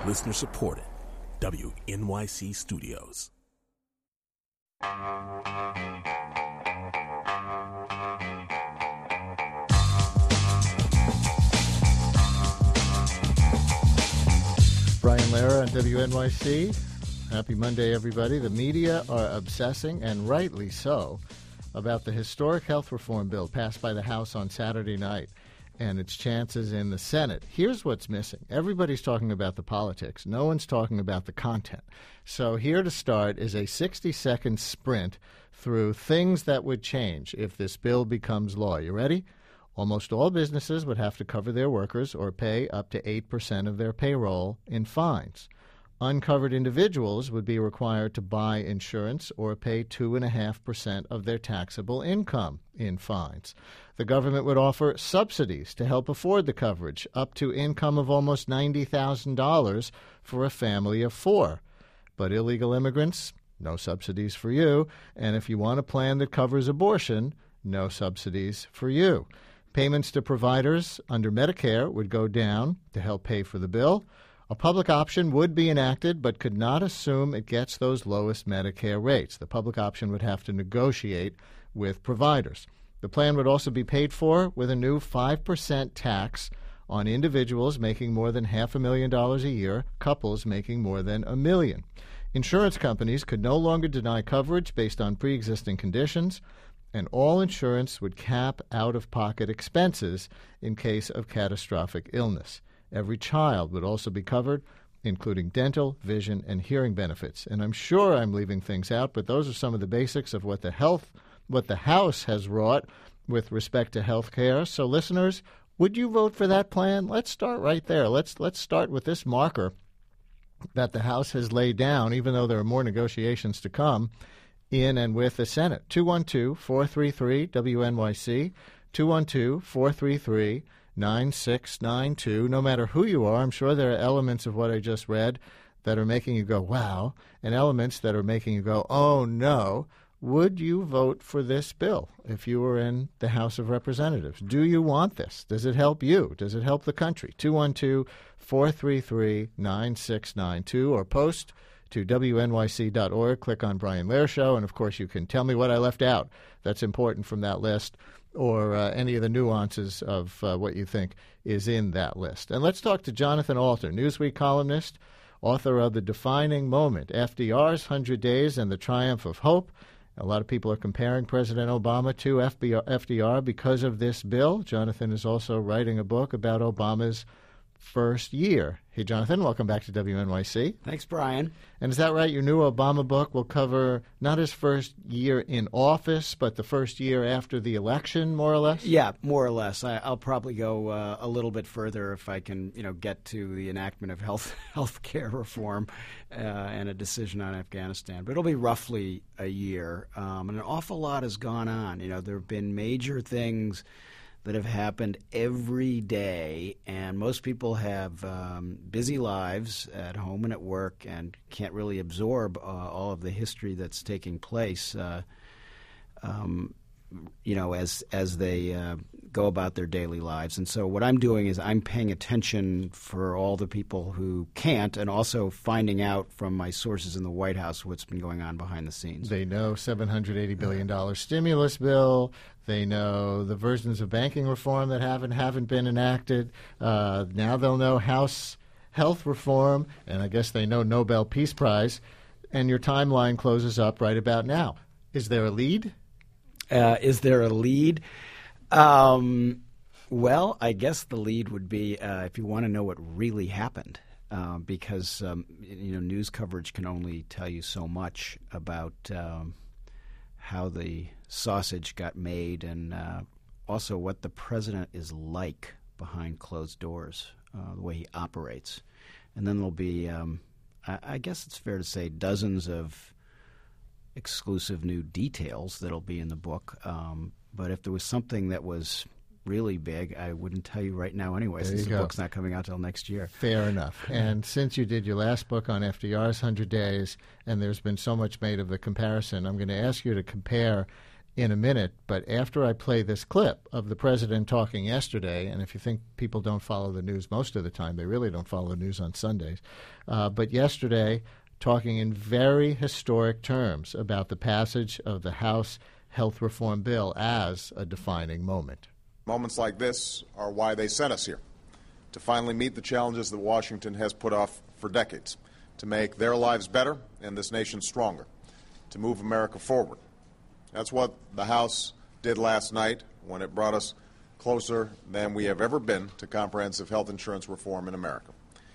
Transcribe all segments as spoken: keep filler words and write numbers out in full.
Listener supported. W N Y C Studios. Brian Lara on W N Y C. Happy Monday, everybody. The media are obsessing, and rightly so, about the historic health reform bill passed by the House on Saturday night and its chances in the Senate. Here's what's missing. Everybody's talking about the politics. No one's talking about the content. So here to start is a sixty-second sprint through things that would change if this bill becomes law. You ready? Almost all businesses would have to cover their workers or pay up to eight percent of their payroll in fines. Uncovered individuals would be required to buy insurance or pay two point five percent of their taxable income in fines. The government would offer subsidies to help afford the coverage, up to income of almost ninety thousand dollars for a family of four. But illegal immigrants, no subsidies for you. And if you want a plan that covers abortion, no subsidies for you. Payments to providers under Medicare would go down to help pay for the bill. A public option would be enacted, but could not assume it gets those lowest Medicare rates. The public option would have to negotiate with providers. The plan would also be paid for with a new five percent tax on individuals making more than half a million dollars a year, couples making more than a million. Insurance companies could no longer deny coverage based on pre-existing conditions, and all insurance would cap out-of-pocket expenses in case of catastrophic illness. Every child would also be covered, including dental, vision, and hearing benefits. And I'm sure I'm leaving things out, but those are some of the basics of what the health, what the House has wrought with respect to health care. So, listeners, would you vote for that plan? Let's start right there. Let's let's start with this marker that the House has laid down, even though there are more negotiations to come in and with the Senate. two one two, four three three, W N Y C, two one two, four three three, nine six nine two. No matter who you are, I'm sure there are elements of what I just read that are making you go, wow, and elements that are making you go, oh, no. Would you vote for this bill if you were in the House of Representatives? Do you want this? Does it help you? Does it help the country? two one two, four three three, nine six nine two or post to W N Y C dot org. Click on Brian Lara Show, and, of course, you can tell me what I left out that's important from that list, or uh, any of the nuances of uh, what you think is in that list. And let's talk to Jonathan Alter, Newsweek columnist, author of The Defining Moment, F D R's one hundred days and the Triumph of Hope. A lot of people are comparing President Obama to F D R because of this bill. Jonathan is also writing a book about Obama's first year. Hey, Jonathan, welcome back to W N Y C. Thanks, Brian. And is that right? Your new Obama book will cover not his first year in office, but the first year after the election, more or less? Yeah, more or less. I, I'll probably go uh, a little bit further if I can, you know, get to the enactment of health health care reform uh, and a decision on Afghanistan. But it'll be roughly a year. Um, and an awful lot has gone on. You know, there have been major things that have happened every day, and most people have um, busy lives at home and at work and can't really absorb uh, all of the history that's taking place, uh, um, you know, as as they uh, go about their daily lives. And so what I'm doing is I'm paying attention for all the people who can't, and also finding out from my sources in the White House what's been going on behind the scenes. They know seven hundred eighty billion dollars stimulus bill. They know the versions of banking reform that haven't haven't been enacted. Uh, now they'll know House health reform, and I guess they know Nobel Peace Prize. And your timeline closes up right about now. Is there a lead? Uh, is there a lead? Um, well, I guess the lead would be uh, if you want to know what really happened, uh, because um, you know news coverage can only tell you so much about um, how the sausage got made, and uh, also what the president is like behind closed doors, uh, the way he operates. And then there'll be, um, I, I guess it's fair to say, dozens of exclusive new details that'll be in the book. Um, but if there was something that was really big, I wouldn't tell you right now anyway, there since the go. book's not coming out till next year. Fair enough. And since you did your last book on F D R's one hundred days, and there's been so much made of the comparison, I'm going to ask you to compare in a minute. But after I play this clip of the president talking yesterday, and if you think people don't follow the news most of the time, they really don't follow the news on Sundays. Uh, but yesterday, talking in very historic terms about the passage of the House Health Reform Bill as a defining moment. Moments like this are why they sent us here, to finally meet the challenges that Washington has put off for decades, to make their lives better and this nation stronger, to move America forward. That's what the House did last night when it brought us closer than we have ever been to comprehensive health insurance reform in America.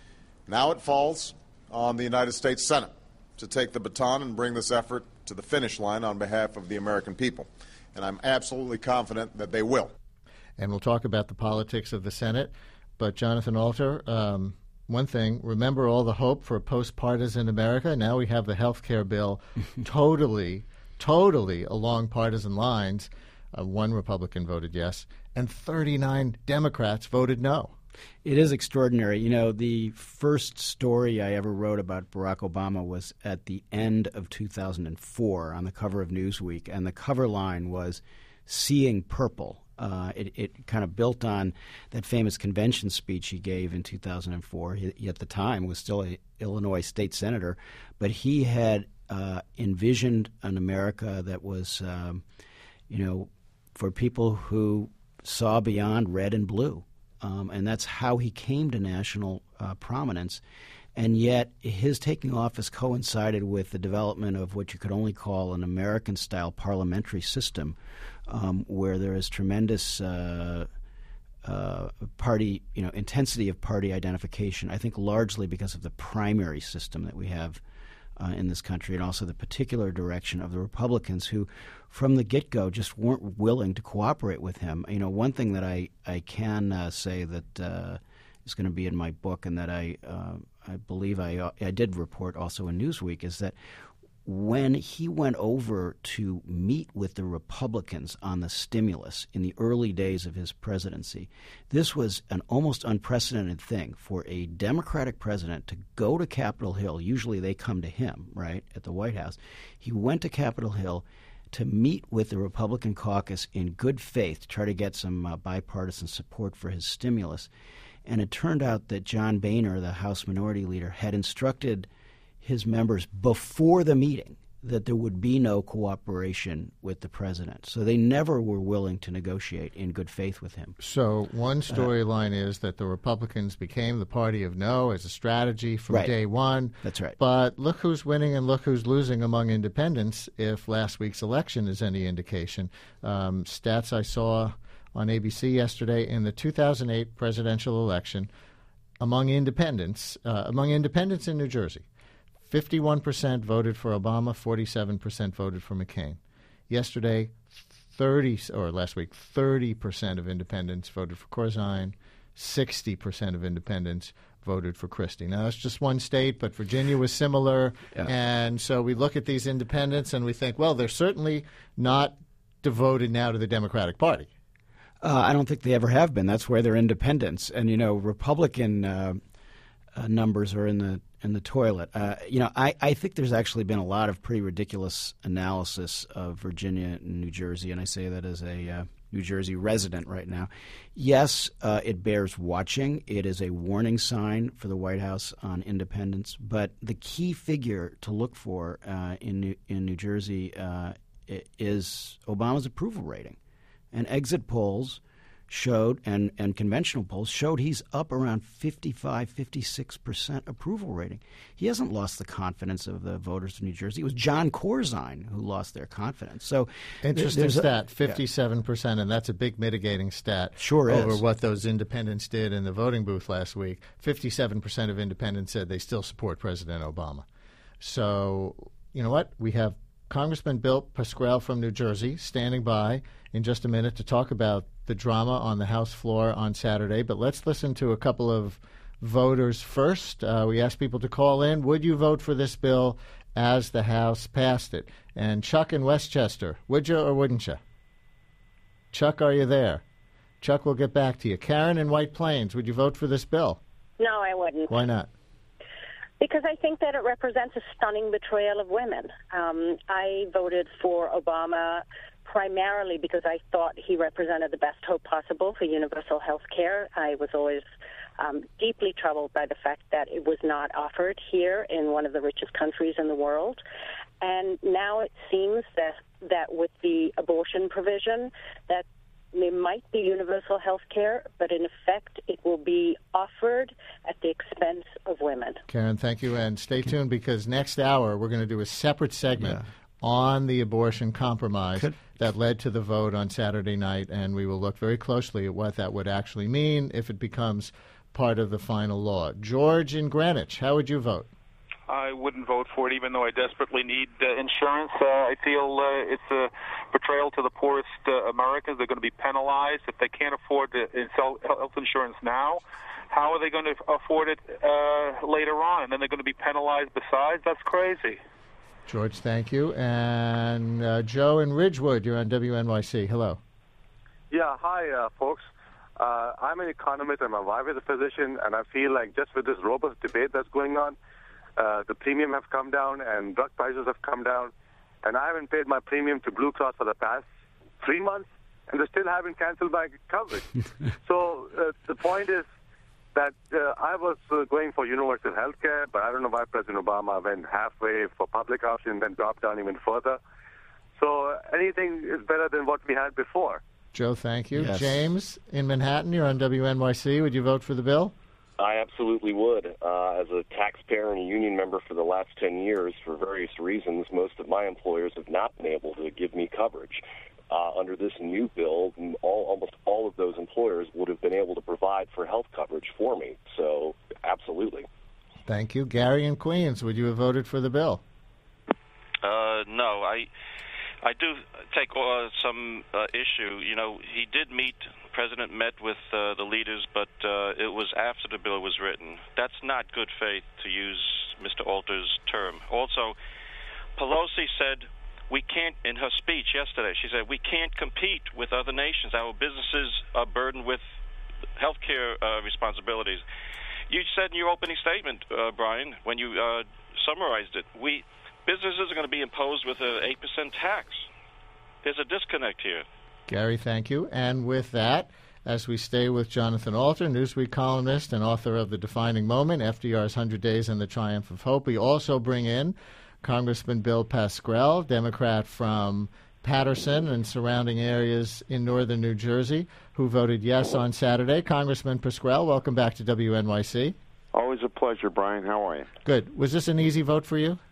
Now it falls on the United States Senate to take the baton and bring this effort to the finish line on behalf of the American people. And I'm absolutely confident that they will. And we'll talk about the politics of the Senate. But, Jonathan Alter, um, one thing, remember all the hope for a post-partisan America? Now we have the health care bill totally, totally along partisan lines. Uh, one Republican voted yes, and thirty-nine Democrats voted no. It is extraordinary. You know, the first story I ever wrote about Barack Obama was at the end of two thousand four on the cover of Newsweek, and the cover line was "Seeing Purple." Uh, it, it kind of built on that famous convention speech he gave in two thousand four. He, he at the time was still an Illinois state senator, but he had uh, envisioned an America that was, um, you know, for people who saw beyond red and blue. Um, and that's how he came to national uh, prominence. And yet his taking office coincided with the development of what you could only call an American-style parliamentary system, um, where there is tremendous uh, uh, party, you know, intensity of party identification, I think largely because of the primary system that we have uh, in this country, and also the particular direction of the Republicans who, from the get-go, just weren't willing to cooperate with him. You know, one thing that I, I can uh, say that uh, is going to be in my book, and that I uh, I believe I I did report also in Newsweek, is that when he went over to meet with the Republicans on the stimulus in the early days of his presidency, this was an almost unprecedented thing for a Democratic president to go to Capitol Hill. Usually they come to him, right, at the White House. He went to Capitol Hill to meet with the Republican caucus in good faith to try to get some uh, bipartisan support for his stimulus. And it turned out that John Boehner, the House Minority Leader, had instructed his members before the meeting that there would be no cooperation with the president. So they never were willing to negotiate in good faith with him. So one storyline uh, is that the Republicans became the party of no as a strategy from right. day one. That's right. But look who's winning and look who's losing among independents, if last week's election is any indication. Um, stats I saw on A B C yesterday, in the two thousand eight presidential election, among independents, uh, among independents in New Jersey, fifty-one percent voted for Obama, forty-seven percent voted for McCain. Yesterday, thirty or last week, thirty percent of independents voted for Corzine, sixty percent of independents voted for Christie. Now, that's just one state, but Virginia was similar. Yeah. And so we look at these independents and we think, well, they're certainly not devoted now to the Democratic Party. Uh, I don't think they ever have been. That's where they're independents. And, you know, Republican uh, uh, numbers are in the in the toilet. Uh, you know, I, I think there's actually been a lot of pretty ridiculous analysis of Virginia and New Jersey, and I say that as a uh, New Jersey resident right now. Yes, uh, it bears watching. It is a warning sign for the White House on independence. But the key figure to look for uh, in, New, in New Jersey uh, is Obama's approval rating. And exit polls showed, and, and conventional polls showed, he's up around fifty-five, fifty-six percent approval rating. He hasn't lost the confidence of the voters of New Jersey. It was John Corzine who lost their confidence. So interesting stat, fifty-seven percent, yeah. And that's a big mitigating stat sure over is. what those independents did in the voting booth last week. fifty-seven percent of independents said they still support President Obama. So, you know what? We have Congressman Bill Pascrell from New Jersey standing by in just a minute to talk about the drama on the House floor on Saturday. But let's listen to a couple of voters first. Uh, we asked people to call in. Would you vote for this bill as the House passed it? And Chuck in Westchester, would you or wouldn't you? Chuck, are you there? Chuck, we'll get back to you. Karen in White Plains, would you vote for this bill? No, I wouldn't. Why not? Because I think that it represents a stunning betrayal of women. Um, I voted for Obama primarily because I thought he represented the best hope possible for universal health care. I was always um, deeply troubled by the fact that it was not offered here in one of the richest countries in the world. And now it seems that, that with the abortion provision, that it might be universal health care, but in effect it will be offered at the expense of women. Karen, thank you. And stay tuned because next hour we're going to do a separate segment yeah. on the abortion compromise Could, that led to the vote on Saturday night, and we will look very closely at what that would actually mean if it becomes part of the final law. George in Greenwich, how would you vote? I wouldn't vote for it, even though I desperately need uh, insurance. Uh, I feel uh, it's a betrayal to the poorest uh, Americans. They're going to be penalized if they can't afford to sell health insurance now. How are they going to afford it uh, later on? And then they're going to be penalized besides? That's crazy. George, thank you. And uh, Joe in Ridgewood, you're on W N Y C. Hello. Yeah, hi, uh, folks. Uh, I'm an economist and my wife is a physician, and I feel like just with this robust debate that's going on, Uh, the premium have come down and drug prices have come down, and I haven't paid my premium to Blue Cross for the past three months, and they still haven't canceled my coverage. so uh, the point is that uh, I was uh, going for universal health care, but I don't know why President Obama went halfway for public option and then dropped down even further. So uh, anything is better than what we had before. Joe, thank you. Yes. James in Manhattan, you're on W N Y C. Would you vote for the bill? I absolutely would. Uh, as a taxpayer and a union member for the last ten years, for various reasons, most of my employers have not been able to give me coverage. Uh, under this new bill, all, almost all of those employers would have been able to provide for health coverage for me. So, absolutely. Thank you. Gary in Queens, would you have voted for the bill? Uh, no, I I do take uh, some uh, issue. You know, he did meet... The president met with uh, the leaders, but uh, it was after the bill was written. That's not good faith, to use Mister Alter's term. Also, Pelosi said we can't, in her speech yesterday, she said we can't compete with other nations. Our businesses are burdened with health care uh, responsibilities. You said in your opening statement, uh, Brian, when you uh, summarized it, we businesses are going to be imposed with an eight percent tax. There's a disconnect here. Gary, thank you. And with that, as we stay with Jonathan Alter, Newsweek columnist and author of The Defining Moment, F D R's one hundred days and the Triumph of Hope, we also bring in Congressman Bill Pascrell, Democrat from Patterson and surrounding areas in northern New Jersey, who voted yes on Saturday. Congressman Pascrell, welcome back to W N Y C. Always a pleasure, Brian. How are you? Good. Was this an easy vote for you?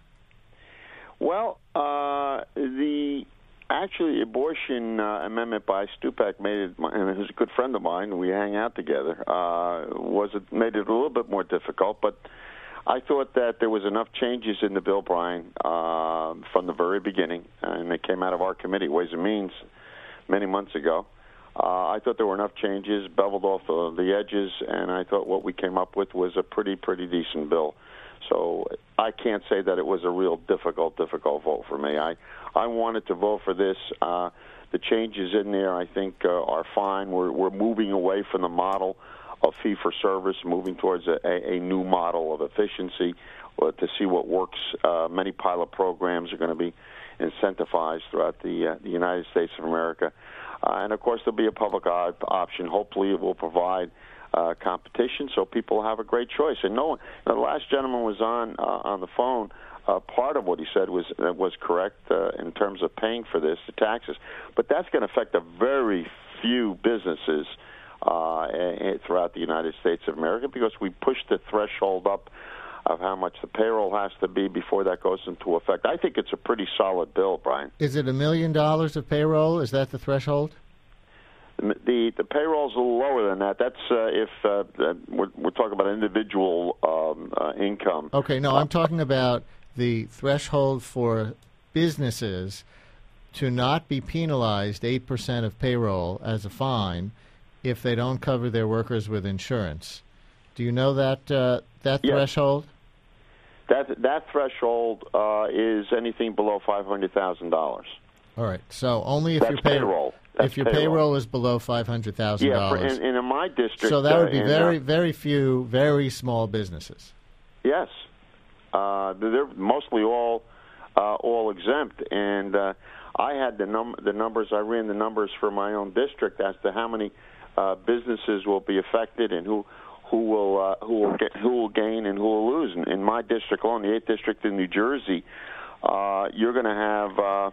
Well, uh, the... Actually, the abortion uh, amendment by Stupak made it, and he's a good friend of mine, we hang out together, uh, was it made it a little bit more difficult, but I thought that there was enough changes in the bill, Brian, uh, from the very beginning, and it came out of our committee, Ways and Means, many months ago. Uh, I thought there were enough changes, beveled off the, the edges, and I thought what we came up with was a pretty, pretty decent bill. So I can't say that it was a real difficult, difficult vote for me. I, I wanted to vote for this. Uh, the changes in there, I think, uh, are fine. We're, we're moving away from the model of fee-for-service, moving towards a, a, a new model of efficiency uh, to see what works. Uh, many pilot programs are going to be incentivized throughout the, uh, the United States of America. Uh, and, of course, there'll be a public op- option. Hopefully it will provide Uh, competition, so people have a great choice. And no one, the last gentleman was on uh, on the phone. Uh, part of what he said was uh, was correct uh, in terms of paying for this, the taxes. But that's going to affect a very few businesses uh, throughout the United States of America because we pushed the threshold up of how much the payroll has to be before that goes into effect. I think it's a pretty solid bill, Brian. Is it a million dollars of payroll? Is that the threshold? The the payroll's a little lower than that. That's uh, if uh, we're, we're talking about individual um, uh, income. Okay, no, I'm talking about the threshold for businesses to not be penalized eight percent of payroll as a fine if they don't cover their workers with insurance. Do you know that uh, that yes. threshold? That that threshold uh, is anything below five hundred thousand dollars. All right, so only if That's your pay- payroll. That's if your payroll. payroll is below five hundred thousand yeah, dollars. Yeah, and in my district. So that would be uh, very, uh, very few, very small businesses. Yes, uh, they're mostly all uh, all exempt, and uh, I had the num the numbers. I ran the numbers for my own district as to how many uh, businesses will be affected and who who will uh, who will get who will gain and who will lose. In, in my district alone, the eighth district in New Jersey, uh, you're going to have uh,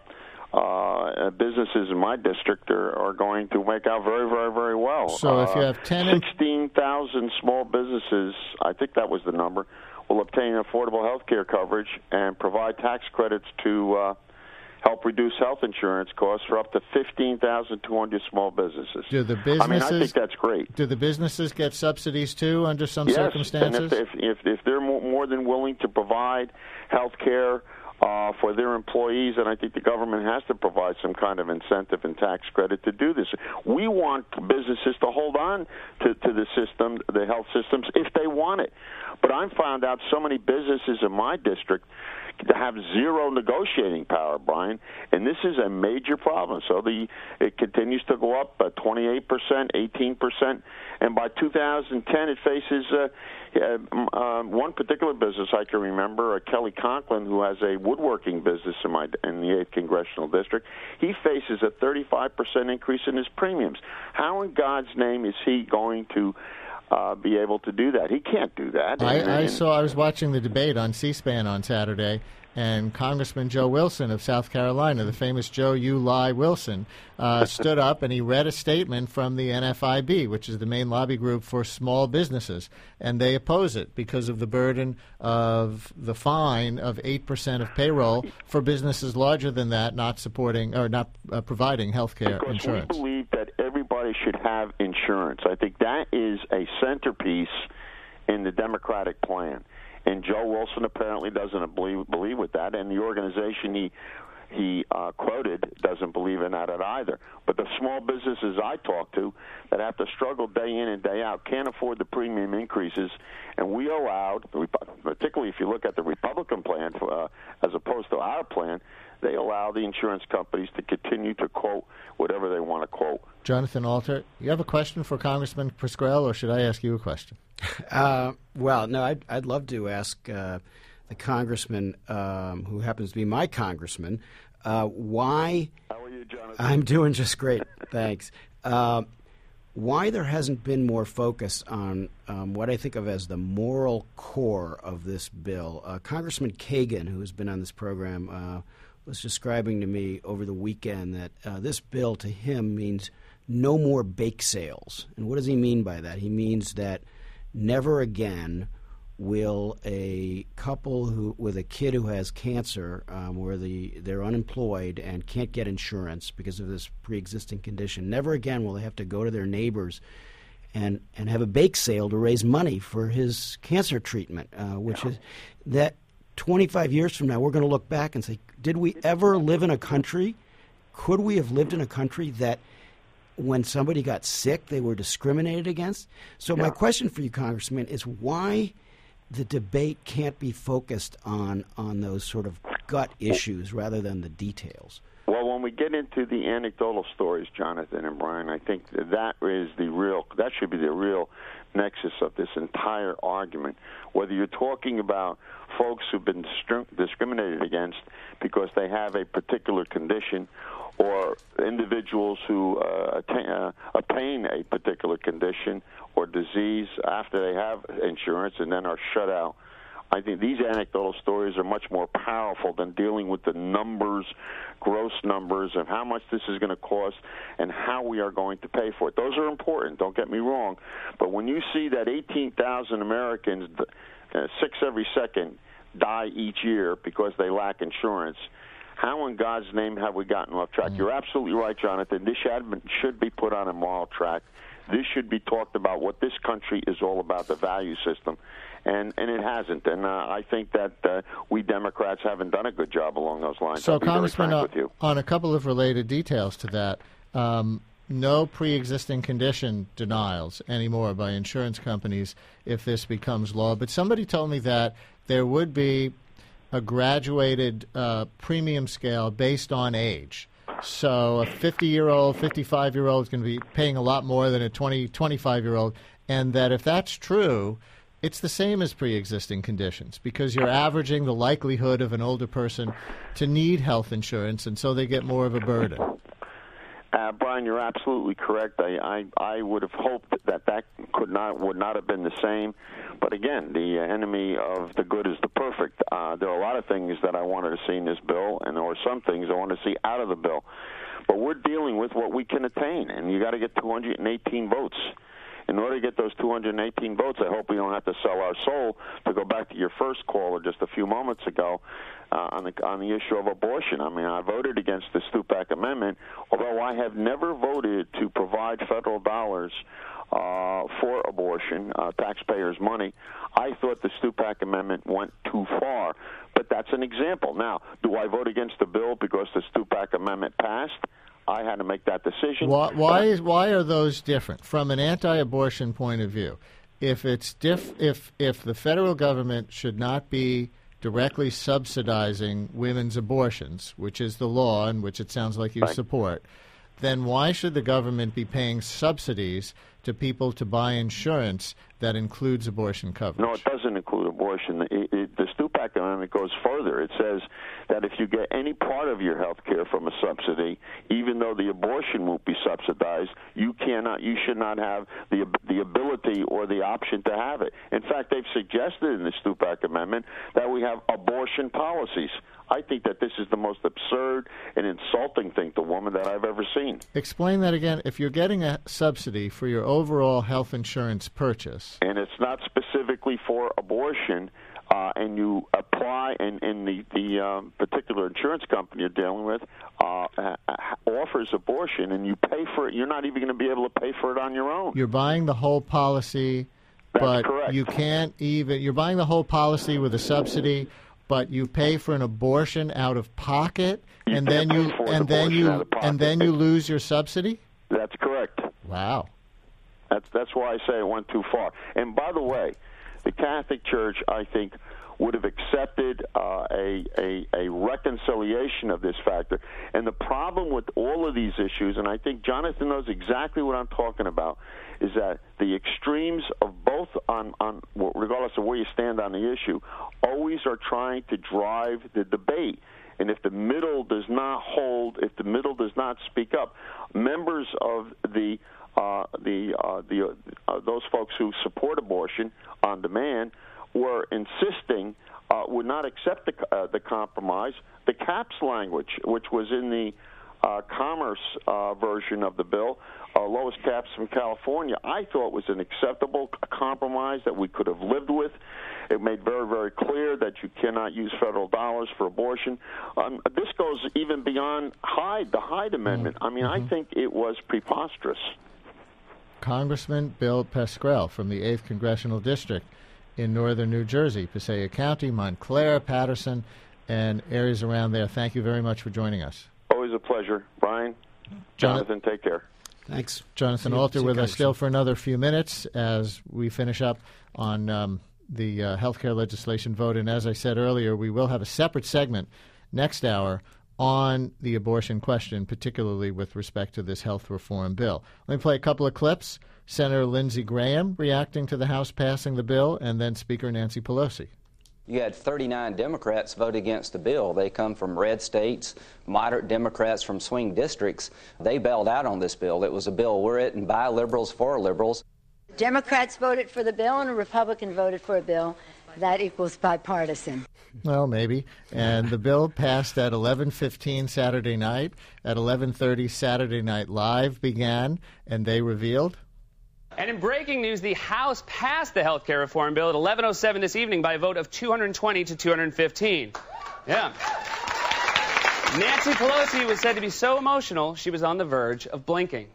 uh, businesses in my district are, are going to make out very, very, very well. So if you have ten, uh, sixteen thousand small businesses, I think that was the number, will obtain affordable health care coverage and provide tax credits to uh, help reduce health insurance costs for up to fifteen thousand two hundred small businesses. Do the businesses? I mean, I think that's great. Do the businesses get subsidies too under some yes, circumstances? and if, if, if they're more than willing to provide health care uh, for their employees, and I think the government has to provide some kind of incentive and tax credit to do this. We want businesses to hold on to, to the system, the health systems, if they want it. But I've found out so many businesses in my district to have zero negotiating power, Brian, and this is a major problem. So the it continues to go up uh, twenty-eight percent, eighteen percent, and by two thousand ten it faces uh, uh, uh, one particular business I can remember, uh, Kelly Conklin, who has a woodworking business in my in the eighth Congressional District. He faces a thirty-five percent increase in his premiums. How in God's name is he going to Uh, be able to do that? He can't do that. I, and, I and, saw. I was watching the debate on C-SPAN on Saturday, and Congressman Joe Wilson of South Carolina, the famous Joe You Lie Wilson, uh, stood up and he read a statement from the N F I B, which is the main lobby group for small businesses, and they oppose it because of the burden of the fine of eight percent of payroll for businesses larger than that not supporting or not uh, providing health care insurance. We believe that everybody should have insurance. I think that is a centerpiece in the Democratic plan. And Joe Wilson apparently doesn't believe, believe with that, and the organization he he uh, quoted doesn't believe in that either. But the small businesses I talk to that have to struggle day in and day out can't afford the premium increases, and we allowed, particularly if you look at the Republican plan uh, as opposed to our plan, they allow the insurance companies to continue to quote whatever they want to quote. Jonathan Alter, you have a question for Congressman Pascrell, or should I ask you a question? Uh, well, no, I'd, I'd love to ask uh, the congressman, um, who happens to be my congressman, uh, why... How are you, Jonathan? I'm doing just great, thanks. Uh, why there hasn't been more focus on um, what I think of as the moral core of this bill. Uh, Congressman Kagan, who has been on this program, uh, was describing to me over the weekend that uh, this bill to him means no more bake sales. And what does he mean by that? He means that never again will a couple who with a kid who has cancer, um, where the they're unemployed and can't get insurance because of this pre-existing condition, never again will they have to go to their neighbors and and have a bake sale to raise money for his cancer treatment, uh, which is that twenty-five years from now we're going to look back and say, did we ever live in a country, could we have lived in a country that when somebody got sick they were discriminated against? So yeah. My question for you, Congressman, is why the debate can't be focused on on those sort of gut issues rather than the details. Well, when we get into the anecdotal stories, Jonathan and Brian, I think that, that is the real, that should be the real nexus of this entire argument. Whether you're talking about folks who've been discriminated against because they have a particular condition, or individuals who uh, attain, uh, obtain a particular condition or disease after they have insurance and then are shut out. I think these anecdotal stories are much more powerful than dealing with the numbers, gross numbers, of how much this is going to cost and how we are going to pay for it. Those are important, don't get me wrong. But when you see that eighteen thousand Americans, uh, six every second, die each year because they lack insurance, how in God's name have we gotten off track? You're absolutely right, Jonathan. This should, should be put on a moral track. This should be talked about what this country is all about, the value system. And and it hasn't. And uh, I think that uh, we Democrats haven't done a good job along those lines. So, I'll be very Congressman, frank uh, with you. on a couple of related details to that, um, no pre-existing condition denials anymore by insurance companies if this becomes law. But somebody told me that there would be a graduated uh, premium scale based on age. So a fifty-year-old, fifty-five-year-old is going to be paying a lot more than a twenty, twenty-five-year-old, and that if that's true, it's the same as pre-existing conditions because you're averaging the likelihood of an older person to need health insurance, and so they get more of a burden. Uh, Brian, you're absolutely correct. I, I I would have hoped that that could not would not have been the same. But again, the enemy of the good is the perfect. Uh, there are a lot of things that I wanted to see in this bill, and there were some things I wanted to see out of the bill. But we're dealing with what we can attain, and you got to get two hundred eighteen votes. In order to get those two hundred eighteen votes, I hope we don't have to sell our soul. To go back to your first caller just a few moments ago uh, on the on the issue of abortion. I mean, I voted against the Stupak Amendment, although I have never voted to provide federal dollars uh, for abortion, uh, taxpayers' money. I thought the Stupak Amendment went too far, but that's an example. Now, do I vote against the bill because the Stupak Amendment passed? I had to make that decision. Why, why, is, why are those different from an anti-abortion point of view? If it's diff, if if the federal government should not be directly subsidizing women's abortions, which is the law and which it sounds like you right. support, then why should the government be paying subsidies to people to buy insurance that includes abortion coverage? No, it doesn't include abortion. It, it, the Stupak Amendment goes further. It says that if you get any part of your health care from a subsidy, even though the abortion won't be subsidized, you cannot, you should not have the the ability or the option to have it. In fact, they've suggested in the Stupak Amendment that we have abortion policies. I think that this is the most absurd and insulting thing to women that I've ever seen. Explain that again. If you're getting a subsidy for your overall health insurance purchase, and it's not specifically for abortion, uh, and you apply, and, and the, the um, particular insurance company you're dealing with uh, offers abortion, and you pay for it, you're not even going to be able to pay for it on your own. You're buying the whole policy, That's but correct. you can't even, you're buying the whole policy with a subsidy, but you pay for an abortion out of pocket, You and can't then you pay for an and then abortion you out of pocket. and then you lose your subsidy? That's correct. Wow. That's that's why I say it went too far. And by the way, the Catholic Church, I think, would have accepted uh, a, a a reconciliation of this factor. And the problem with all of these issues, and I think Jonathan knows exactly what I'm talking about, is that the extremes of both, on, on regardless of where you stand on the issue, always are trying to drive the debate. And if the middle does not hold, if the middle does not speak up, members of the uh, the uh, the uh, those folks who support abortion on demand were insisting uh, would not accept the uh, the compromise, the caps language, which was in the uh, commerce uh, version of the bill, uh, lowest caps from California. I thought was an acceptable compromise that we could have lived with. It made very, very clear that you cannot use federal dollars for abortion. Um, this goes even beyond Hyde, the Hyde Amendment. I mean, mm-hmm. I think it was preposterous. Congressman Bill Pascrell from the eighth Congressional District in northern New Jersey, Passaic County, Montclair, Patterson, and areas around there. Thank you very much for joining us. Always a pleasure. Brian, Jonathan, take care. Thanks. Jonathan See Alter you, with guys. us still for another few minutes as we finish up on um, the uh, health care legislation vote. And as I said earlier, we will have a separate segment next hour on the abortion question, particularly with respect to this health reform bill. Let me play a couple of clips. Senator Lindsey Graham reacting to the House passing the bill, and then Speaker Nancy Pelosi. You had thirty-nine Democrats vote against the bill. They come from red states, moderate Democrats from swing districts. They bailed out on this bill. It was a bill written by liberals for liberals. Democrats voted for the bill and a Republican voted for a bill. That equals bipartisan. Well, maybe. And the bill passed at eleven fifteen Saturday night. At eleven thirty, Saturday Night Live began, and they revealed. And in breaking news, the House passed the health care reform bill at eleven oh seven this evening by a vote of two hundred twenty to two hundred fifteen. Yeah. Nancy Pelosi was said to be so emotional, she was on the verge of blinking.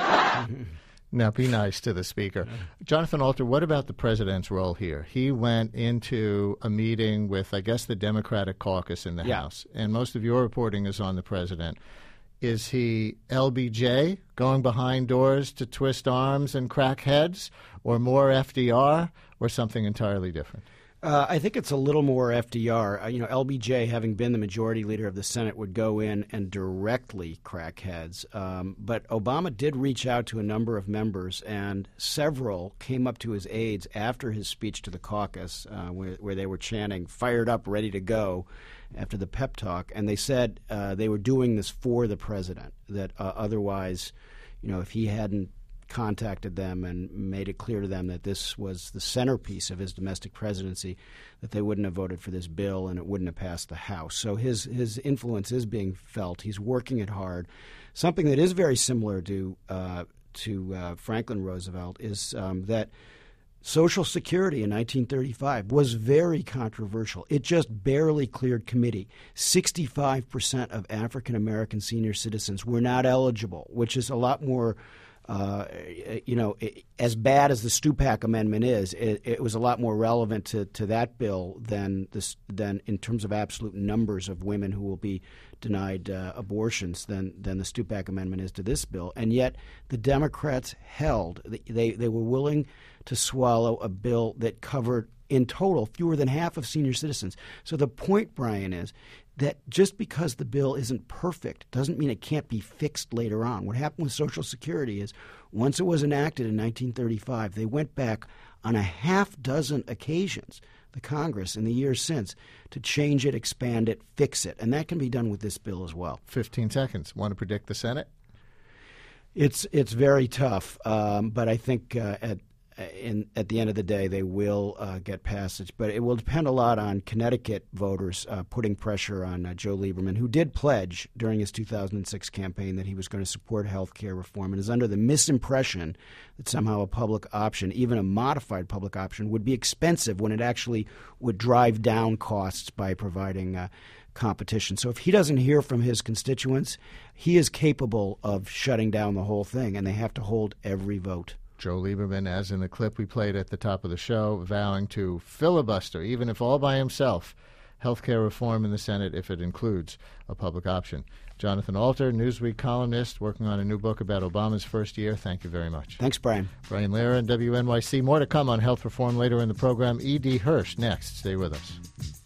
Now, be nice to the Speaker. Jonathan Alter, what about the President's role here? He went into a meeting with, I guess, the Democratic caucus in the yeah. House, and most of your reporting is on the President. Is he L B J, going behind doors to twist arms and crack heads, or more F D R, or something entirely different? Uh, I think it's a little more F D R. Uh, you know, L B J, having been the majority leader of the Senate, would go in and directly crack heads. Um, but Obama did reach out to a number of members, and several came up to his aides after his speech to the caucus, uh, where, where they were chanting, fired up, ready to go, after the pep talk. And they said uh, they were doing this for the president, that uh, otherwise, you know, if he hadn't contacted them and made it clear to them that this was the centerpiece of his domestic presidency, that they wouldn't have voted for this bill and it wouldn't have passed the House. So his his influence is being felt. He's working it hard. Something that is very similar to uh, to uh, Franklin Roosevelt is um, that Social Security in nineteen thirty-five was very controversial. It just barely cleared committee. sixty-five percent of African American senior citizens were not eligible, which is a lot more Uh, you know, it, as bad as the Stupak Amendment is, it, it was a lot more relevant to, to that bill than this, than in terms of absolute numbers of women who will be denied uh, abortions than than the Stupak Amendment is to this bill. And yet the Democrats held. They they were willing to swallow a bill that covered in total fewer than half of senior citizens. So the point, Brian, is that just because the bill isn't perfect doesn't mean it can't be fixed later on. What happened with Social Security is once it was enacted in nineteen thirty-five, they went back on a half dozen occasions, the Congress, in the years since, to change it, expand it, fix it. And that can be done with this bill as well. fifteen seconds. Want to predict the Senate? It's it's very tough, um, but I think uh, at In, at the end of the day, they will uh, get passage. But it will depend a lot on Connecticut voters uh, putting pressure on uh, Joe Lieberman, who did pledge during his two thousand six campaign that he was going to support health care reform and is under the misimpression that somehow a public option, even a modified public option, would be expensive when it actually would drive down costs by providing uh, competition. So if he doesn't hear from his constituents, he is capable of shutting down the whole thing, and they have to hold every vote. Joe Lieberman, as in the clip we played at the top of the show, vowing to filibuster, even if all by himself, health care reform in the Senate if it includes a public option. Jonathan Alter, Newsweek columnist, working on a new book about Obama's first year. Thank you very much. Thanks, Brian. Brian Lehrer and W N Y C. More to come on health reform later in the program. E D. Hirsch next. Stay with us.